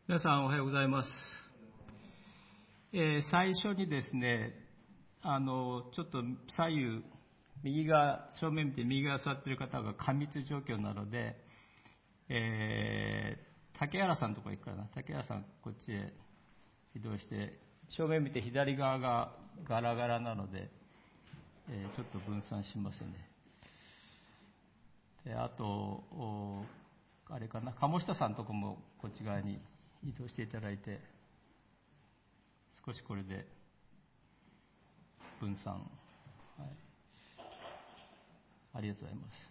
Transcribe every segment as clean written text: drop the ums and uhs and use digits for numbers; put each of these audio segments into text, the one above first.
皆さんおはようございます。最初にですね、ちょっと左右、正面見て右側座っている方が過密状況なので、竹原さんのところ行くかな。竹原さんこっちへ移動して、正面見て左側がガラガラなので、ちょっと分散しますね。で、あと、あれかな、鴨下さんのとこもこっち側に移動していただいて、少しこれで分散、はい、ありがとうございます。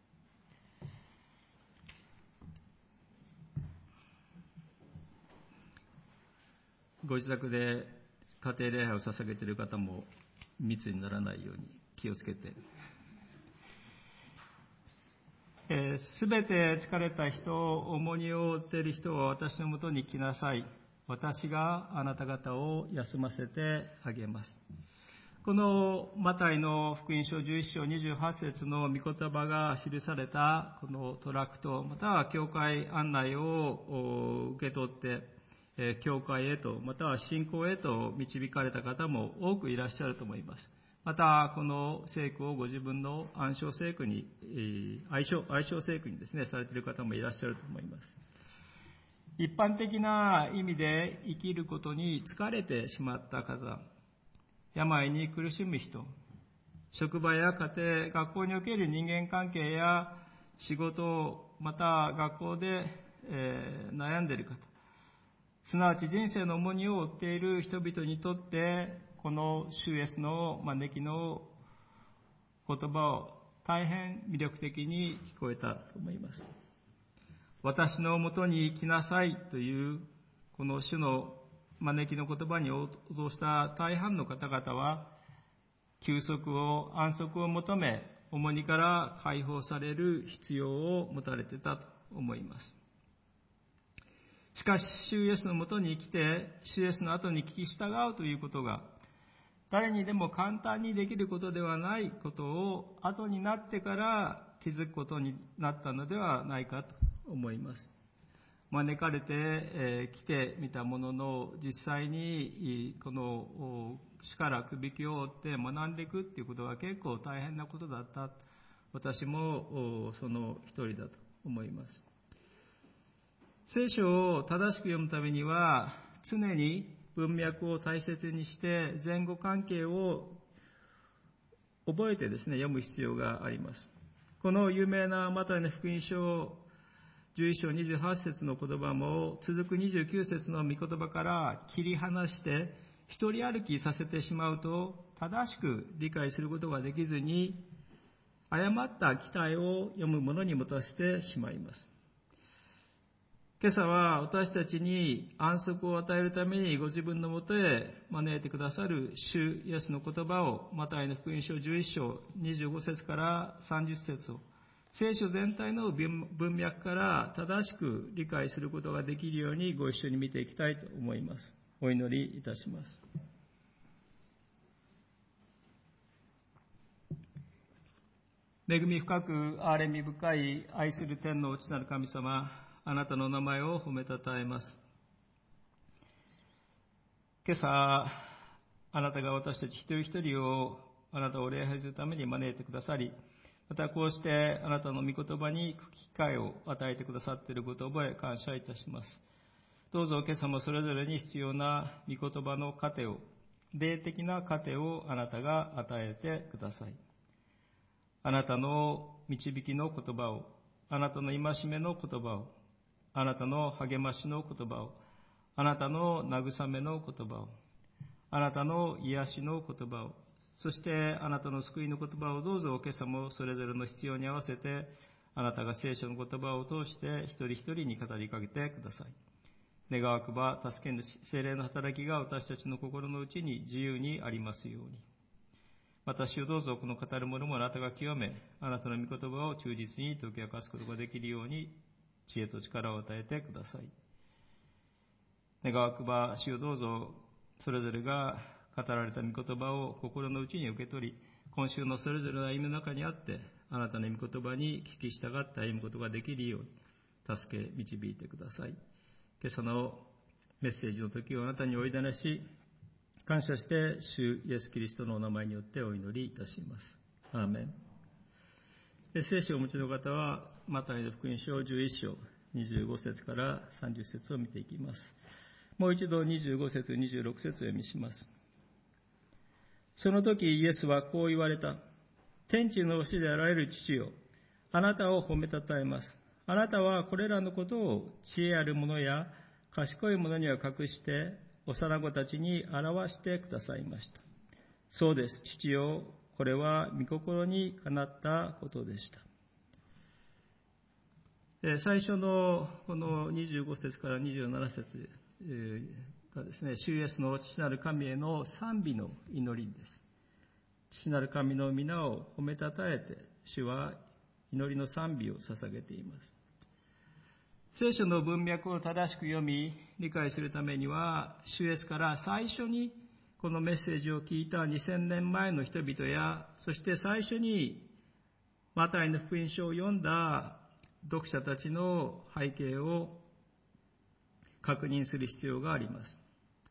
ご自宅で家庭礼拝を捧げている方も密にならないように気をつけて、すべて疲れた人、重荷を負っている人は私のもとに来なさい。私があなた方を休ませてあげます。このマタイの福音書11章28節の御言葉が記されたこのトラクト、または教会案内を受け取って、教会へと、または信仰へと導かれた方も多くいらっしゃると思います。また、この聖句をご自分の暗唱聖句に、愛称聖句にですね、されている方もいらっしゃると思います。一般的な意味で生きることに疲れてしまった方、病に苦しむ人、職場や家庭、学校における人間関係や仕事、また学校で、悩んでいる方、すなわち人生の重荷を負っている人々にとって、この主イエスの招きの言葉を大変魅力的に聞こえたと思います。私のもとに来なさいというこの主の招きの言葉に応答した大半の方々は、休息を安息を求め、重荷から解放される必要を持たれていたと思います。しかし、主イエスのもとに来て、主イエスの後に聞き従うということが、誰にでも簡単にできることではないことを、後になってから気づくことになったのではないかと思います。招かれて、来てみたものの、実際にこの主からくびきを追って学んでいくっていうことは結構大変なことだった。私もその一人だと思います。聖書を正しく読むためには、常に文脈を大切にして前後関係を覚えてですね、読む必要があります。この有名なマタイの福音書11章28節の言葉も、続く29節の御言葉から切り離して一人歩きさせてしまうと、正しく理解することができずに、誤った期待を読むものに持たせてしまいます。今朝は私たちに安息を与えるためにご自分のもとへ招いてくださる主イエスの言葉を、マタイの福音書11章25節から30節を、聖書全体の文脈から正しく理解することができるようにご一緒に見ていきたいと思います。お祈りいたします。恵み深く憐れみ深い愛する天の内なる神様、あなたの名前を褒めたたえます。今朝、あなたが私たち一人一人をあなたを礼拝するために招いてくださり、またこうしてあなたの御言葉に聞く機会を与えてくださっていることを覚え感謝いたします。どうぞ今朝もそれぞれに必要な御言葉の糧を、霊的な糧をあなたが与えてください。あなたの導きの言葉を、あなたの戒めの言葉を、あなたの励ましの言葉を、あなたの慰めの言葉を、あなたの癒しの言葉を、そしてあなたの救いの言葉をどうぞ今朝もそれぞれの必要に合わせて、あなたが聖書の言葉を通して一人一人に語りかけてください。願わくば助け主聖霊の働きが私たちの心の内に自由にありますように。私をどうぞこの語るものもあなたが清め、あなたの御言葉を忠実に解き明かすことができるように知恵と力を与えてください。願わくば主をどうぞそれぞれが語られた御言葉を心の内に受け取り、今週のそれぞれの歩みの中にあってあなたの御言葉に聞き従って歩むことができるように助け導いてください。 今朝のメッセージの時をあなたにお委ねし、感謝して主イエスキリストのお名前によってお祈りいたします。アーメン。聖書をお持ちの方はマタイの福音書11章25節から30節を見ていきます。もう一度25節26節を読みします。その時イエスはこう言われた。天地の主であられる父よ、あなたを褒めたたえます。あなたはこれらのことを知恵ある者や賢い者には隠して幼子たちに表してくださいました。そうです、父よ、これは御心にかなったことでした。最初のこの25節から27節がですね、主イエスの父なる神への賛美の祈りです。父なる神の皆を褒めたたえて、主は祈りの賛美を捧げています。聖書の文脈を正しく読み、理解するためには、主イエスから最初にこのメッセージを聞いた2000年前の人々や、そして最初にマタイの福音書を読んだ読者たちの背景を確認する必要があります。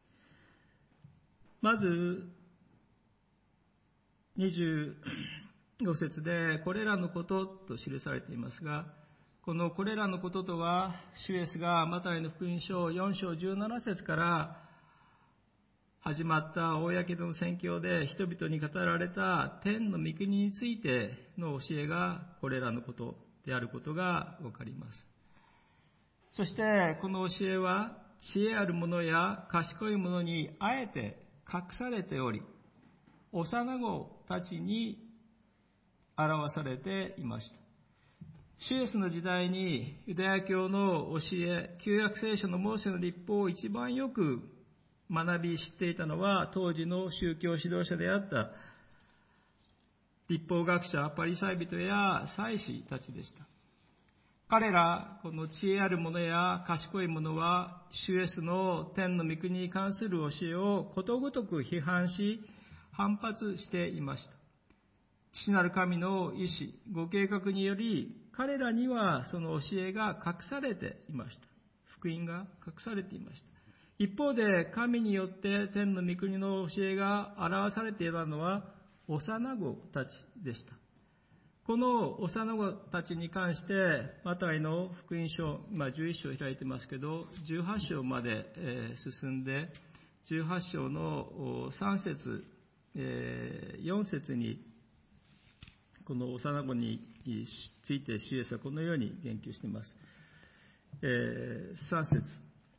まず、25節で、これらのことと記されていますが、このこれらのこととは、主イエスがマタイの福音書4章17節から始まった公の宣教で人々に語られた天の御国についての教えがこれらのことであることがわかります。そしてこの教えは知恵ある者や賢い者にあえて隠されており、幼子たちに表されていました。主イエスの時代にユダヤ教の教え、旧約聖書のモーセの律法を一番よく学び知っていたのは当時の宗教指導者であった律法学者、パリサイ人や祭司たちでした。彼ら、この知恵ある者や賢い者は、主イエスの天の御国に関する教えをことごとく批判し、反発していました。父なる神の意志、ご計画により、彼らにはその教えが隠されていました。福音が隠されていました。一方で、神によって天の御国の教えが表されていたのは、幼子たちでした。この幼子たちに関して、マタイの福音書、11章開いてますけど、18章まで進んで、18章の3節、4節に、この幼子について主イエスはこのように言及しています。3節。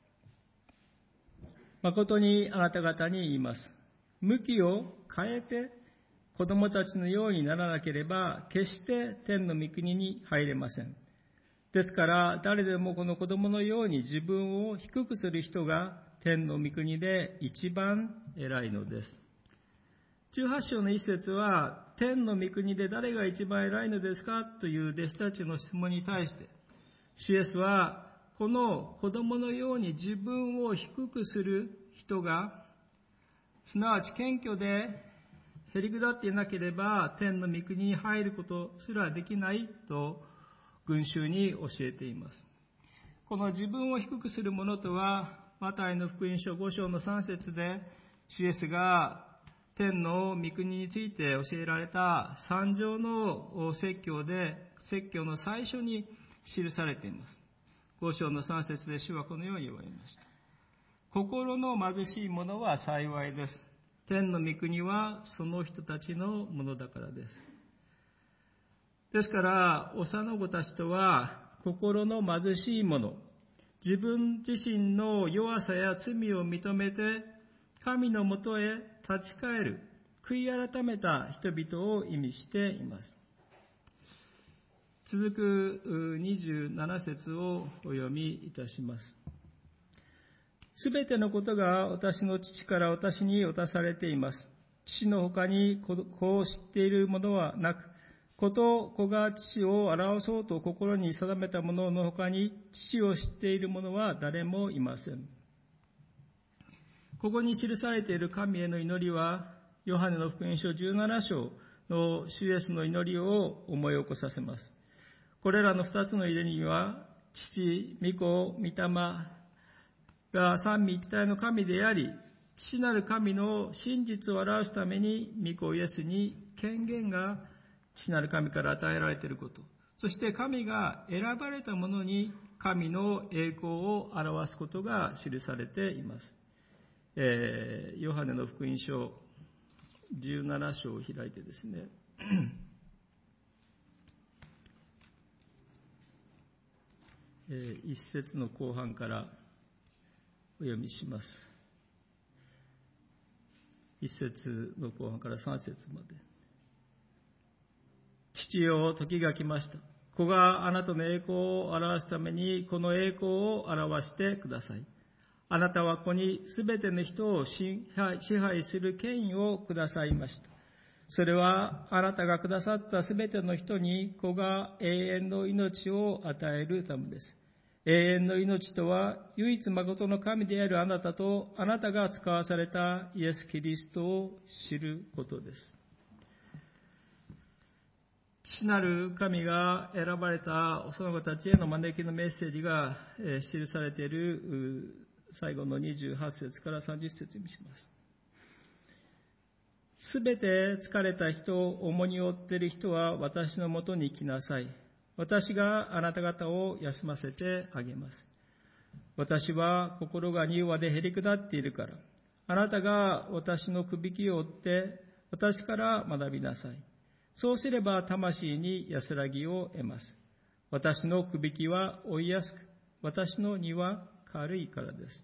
誠にあなた方に言います。向きを変えて子供たちのようにならなければ決して天の御国に入れません。ですから誰でもこの子供のように自分を低くする人が天の御国で一番偉いのです。18章の一節は、天の御国で誰が一番偉いのですかという弟子たちの質問に対して、主イエスは、この子供のように自分を低くする人が、すなわち謙虚でへりくだっていなければ、天の御国に入ることすらできないと、群衆に教えています。この自分を低くするものとは、マタイの福音書5章の3節で、主イエスが、天の御国について教えられた三条の説教で、説教の最初に記されています。5章の3節で主はこのように言われました。心の貧しい者は幸いです。天の御国はその人たちのものだからです。ですから、幼子たちとは心の貧しい者、自分自身の弱さや罪を認めて、神のもとへ立ち返る、悔い改めた人々を意味しています。続く27節をお読みいたします。すべてのことが私の父から私に渡されています。父の他に子を知っている者はなく、子と子が父を表そうと心に定めた者の他に父を知っている者は誰もいません。ここに記されている神への祈りは、ヨハネの福音書17章の主イエスの祈りを思い起こさせます。これらの2つの祈りには、父、御子、御霊、 が三位一体の神であり、父なる神の真実を表すために、御子イエスに権限が父なる神から与えられていること、そして神が選ばれた者に神の栄光を表すことが記されています。ヨハネの福音書17章を開いてですね、一節の後半からお読みします。一節の後半から三節まで。父よ、時が来ました。子があなたの栄光を表すために、この栄光を表してください。あなたは子にすべての人を支配する権威をくださいました。それはあなたがくださったすべての人に子が永遠の命を与えるためです。永遠の命とは唯一誠の神であるあなたとあなたが使わされたイエス・キリストを知ることです。父なる神が選ばれたその子たちへの招きのメッセージが記されている最後の28節から30節にします。すべて疲れた人、重荷を負っている人は私のもとに来なさい。私があなた方を休ませてあげます。私は心が柔和でへりくだっているから、あなたが私のくびきを追って私から学びなさい。そうすれば魂に安らぎを得ます。私のくびきは追いやすく、私の荷は軽いからです。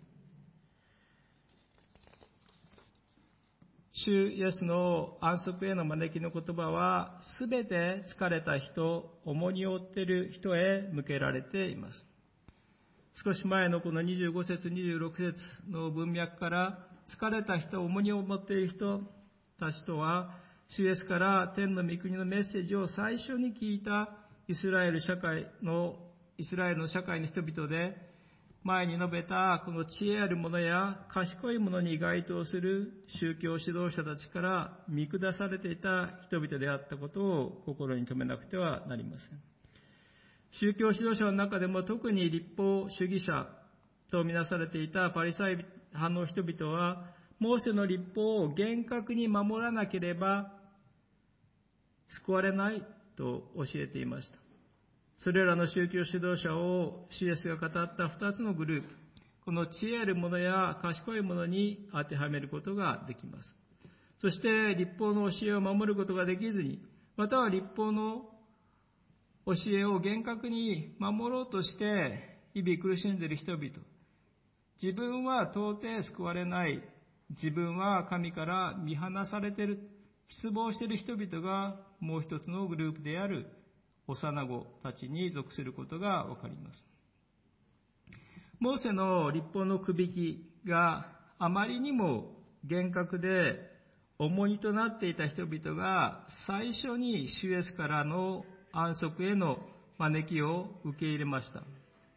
主イエスの安息への招きの言葉は、すべて疲れた人、重荷を負っている人へ向けられています。少し前のこの25節、26節の文脈から、疲れた人、重荷を持っている人たちとは、主イエスから天の御国のメッセージを最初に聞いたイスラエルの社会の人々で、前に述べたこの知恵ある者や賢い者に該当する宗教指導者たちから見下されていた人々であったことを心に留めなくてはなりません。宗教指導者の中でも特に律法主義者とみなされていたパリサイ派の人々は、モーセの律法を厳格に守らなければ救われないと教えていました。それらの宗教指導者を主イエスが語った2つのグループ、この知恵ある者や賢い者に当てはめることができます。そして律法の教えを守ることができずに、または律法の教えを厳格に守ろうとして日々苦しんでいる人々、自分は到底救われない、自分は神から見放されている、失望している人々がもう一つのグループである幼子たちに属することがわかります。モーセの律法のくびきがあまりにも厳格で重荷となっていた人々が最初に主イエスからの安息への招きを受け入れました。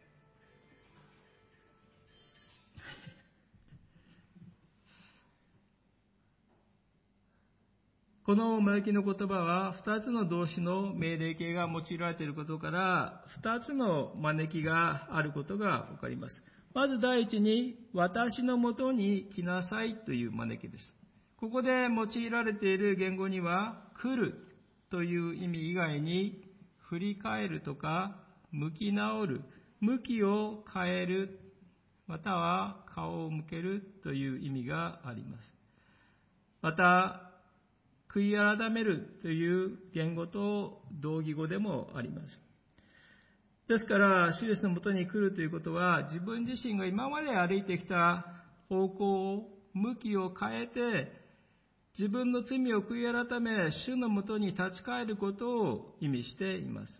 この招きの言葉は2つの動詞の命令形が用いられていることから、2つの招きがあることがわかります。まず第一に、私のもとに来なさいという招きです。ここで用いられている言語には、来るという意味以外に、振り返るとか、向き直る、向きを変える、または顔を向けるという意味があります。また、悔い改めるという言語と同義語でもあります。ですから、主イエスのもとに来るということは、自分自身が今まで歩いてきた方向を、向きを変えて、自分の罪を悔い改め、主のもとに立ち返ることを意味しています。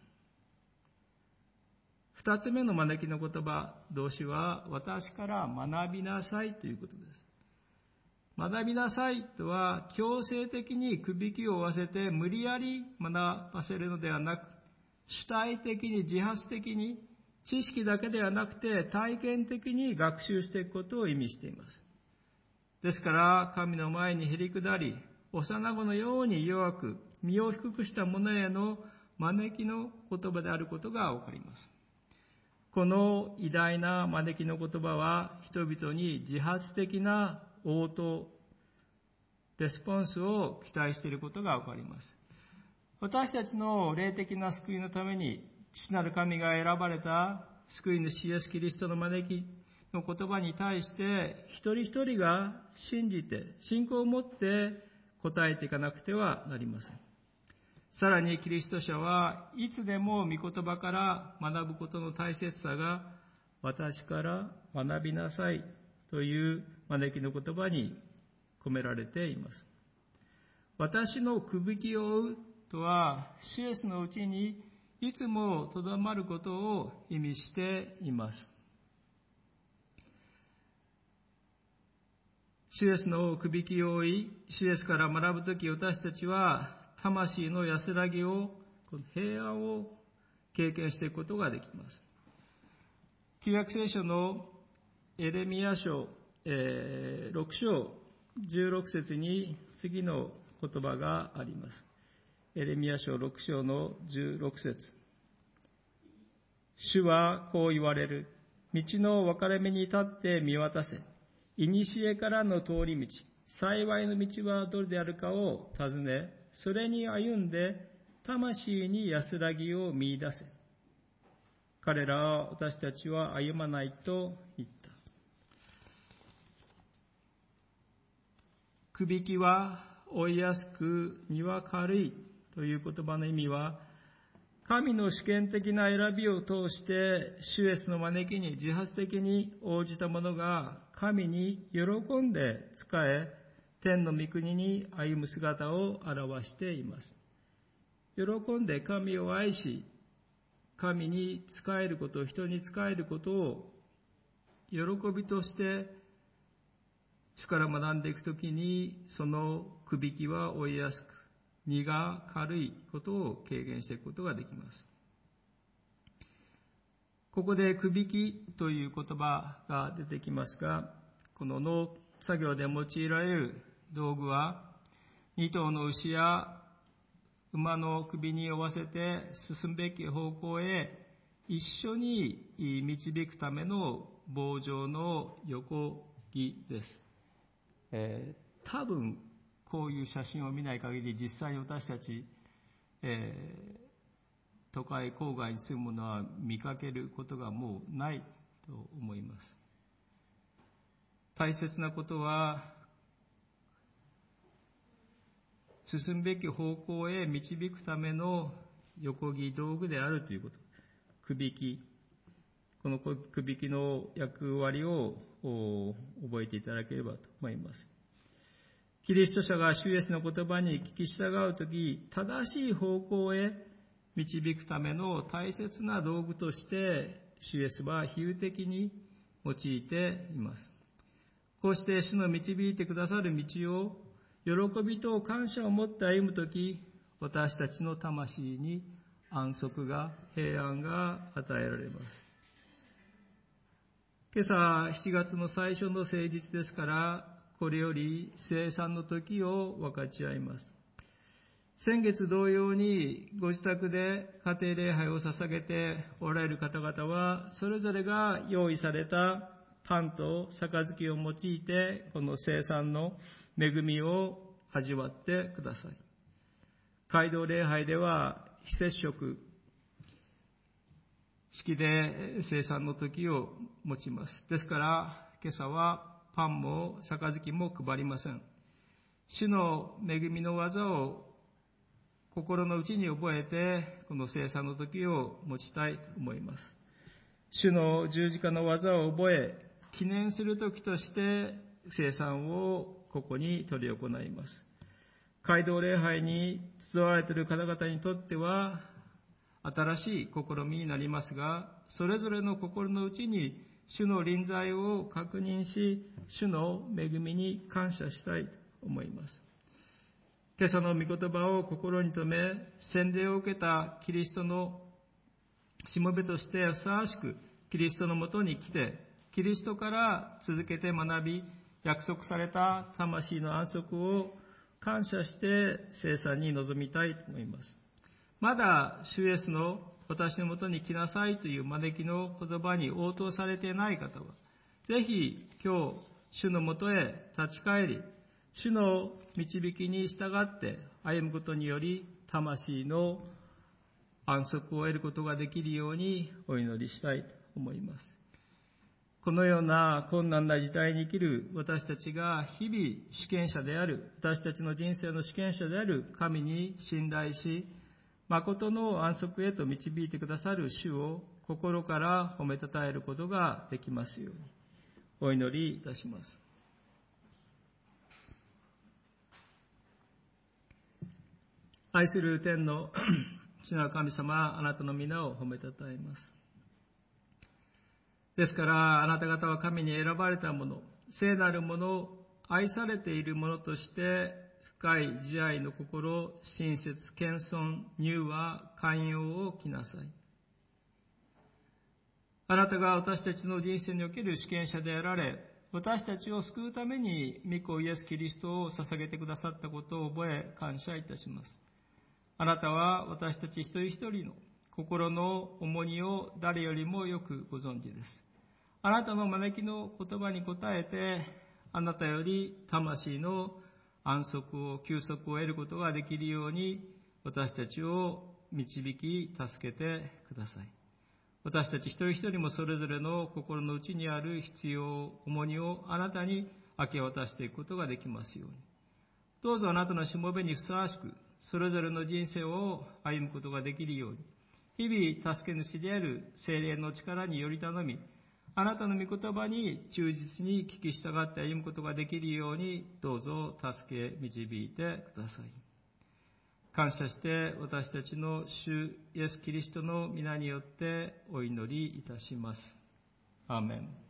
二つ目の招きの言葉、動詞は、私から学びなさいということです。学びなさいとは、強制的にくびきを負わせて無理やり学ばせるのではなく、主体的に自発的に、知識だけではなくて体験的に学習していくことを意味しています。ですから、神の前にへりくだり、幼子のように弱く、身を低くした者への招きの言葉であることがわかります。 この偉大な招きの言葉は人々に自発的な応答、レスポンスを期待していることがわかります。私たちの霊的な救いのために父なる神が選ばれた救い主イエスキリストの招きの言葉に対して一人一人が信じて信仰を持って答えていかなくてはなりません。さらにキリスト者はいつでも御言葉から学ぶことの大切さが、私から学びなさいという招きの言葉に込められています。私のくびきを追うとは、主イエスのうちにいつもとどまることを意味しています。主イエスのくびきを追い、主イエスから学ぶとき、私たちは魂の安らぎを、平安を経験していくことができます。旧約聖書のエレミヤ書、6章16節に次の言葉があります。エレミヤ書6章の16節。主はこう言われる。道の分かれ目に立って見渡せ。古からの通り道、幸いの道はどれであるかを尋ね、それに歩んで魂に安らぎを見出せ。彼らは私たちは歩まないと言った。くびきは追いやすく、荷は軽いという言葉の意味は、神の主権的な選びを通して、主イエスの招きに自発的に応じた者が神に喜んで仕え、天の御国に歩む姿を表しています。喜んで神を愛し、神に仕えること、人に仕えることを喜びとして主から学んでいくときに、そのくびきは追いやすく、荷が軽いことを軽減していくことができます。ここでくびきという言葉が出てきますが、この農作業で用いられる道具は、2頭の牛や馬の首に負わせて進むべき方向へ一緒に導くための棒状の横木です。多分こういう写真を見ない限り実際に私たち、都会郊外に住む者は見かけることがもうないと思います。大切なことは進むべき方向へ導くための横木道具であるということ。くびき。このくびきの役割を覚えていただければと思います。キリスト者が主イエスの言葉に聞き従うとき、正しい方向へ導くための大切な道具として、主イエスは比喩的に用いています。こうして主の導いてくださる道を喜びと感謝を持って歩むとき、私たちの魂に安息が、平安が与えられます。今朝7月の最初の誠実ですから、これより聖餐の時を分かち合います。先月同様にご自宅で家庭礼拝を捧げておられる方々は、それぞれが用意されたパンと杯を用いて、この聖餐の恵みを味わってください。街道礼拝では非接触式で聖餐の時を持ちます。ですから今朝はパンも杯も配りません。主の恵みの技を心の内に覚えて、この聖餐の時を持ちたいと思います。主の十字架の技を覚え、記念する時として聖餐をここに執り行います。街道礼拝に集われている方々にとっては新しい試みになりますが、それぞれの心の内に主の臨在を確認し、主の恵みに感謝したいと思います。今朝の御言葉を心に留め、洗礼を受けたキリストのしもべとしてふさわしくキリストのもとに来て、キリストから続けて学び、約束された魂の安息を感謝して聖餐に臨みたいと思います。まだ主イエスの私のもとに来なさいという招きの言葉に応答されていない方は、ぜひ今日、主のもとへ立ち返り、主の導きに従って歩むことにより、魂の安息を得ることができるようにお祈りしたいと思います。このような困難な時代に生きる私たちが日々主権者である、私たちの人生の主権者である神に信頼し、誠の安息へと導いてくださる主を心から褒めたたえることができますように、お祈りいたします。愛する天の主なる神様、あなたの皆を褒めたたえます。ですから、あなた方は神に選ばれたもの、聖なるもの、愛されているものとして、深い慈愛の心、親切、謙遜、柔和、寛容を着なさい。あなたが私たちの人生における主権者であられ、私たちを救うために御子イエス・キリストを捧げてくださったことを覚え感謝いたします。あなたは私たち一人一人の心の重荷を誰よりもよくご存知です。あなたの招きの言葉に応えて、あなたより魂の安息を、休息を得ることができるように、私たちを導き、助けてください。私たち一人一人もそれぞれの心の内にある必要、重荷をあなたに明け渡していくことができますように。どうぞあなたのしもべにふさわしく、それぞれの人生を歩むことができるように、日々助け主である聖霊の力により頼み、あなたの御言葉に忠実に聞き従って歩むことができるように、どうぞ助け導いてください。感謝して私たちの主イエス・キリストの皆によってお祈りいたします。アーメン。